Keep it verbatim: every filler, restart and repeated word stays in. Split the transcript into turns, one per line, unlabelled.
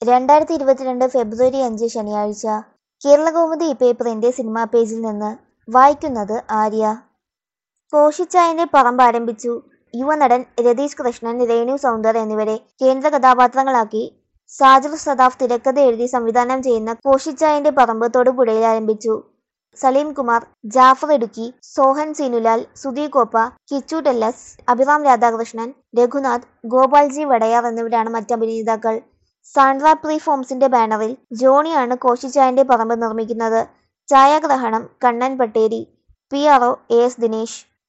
രണ്ടായിരത്തി ഇരുപത്തിരണ്ട് ഫെബ്രുവരി അഞ്ച് ശനിയാഴ്ച. കേരളകൗമുദി പേപ്പറിന്റെ സിനിമാ പേജിൽ നിന്ന് വായിക്കുന്നത് ആര്യ. കോഷിച്ചായന്റെ പറമ്പ് ആരംഭിച്ചു. യുവനടൻ രതീഷ് കൃഷ്ണൻ, രേണു സൗന്ദർ എന്നിവരെ കേന്ദ്ര കഥാപാത്രങ്ങളാക്കി സാജർ സദാഫ് തിരക്കഥ എഴുതി സംവിധാനം ചെയ്യുന്ന കോഷിച്ചായന്റെ പറമ്പ് തൊടുപുഴയിൽ ആരംഭിച്ചു. സലീം കുമാർ, ജാഫർ ഇടുക്കി, സോഹൻ സീനുലാൽ, സുധീർ കോപ്പ, കിച്ചു ടെല്ലസ്, അഭിറാം രാധാകൃഷ്ണൻ, രഘുനാഥ്, ഗോപാൽജി വടയാർ എന്നിവരാണ് മറ്റഭിനേതാക്കൾ. സാൻഡ്ര പ്രീ ഫോംസിന്റെ ബാനറിൽ ജോണിയാണ് കോഷിച്ചായന്റെ പറമ്പ് നിർമ്മിക്കുന്നത്. ഛായാഗ്രഹണം Kannan Pattery. P R O A S Dinesh.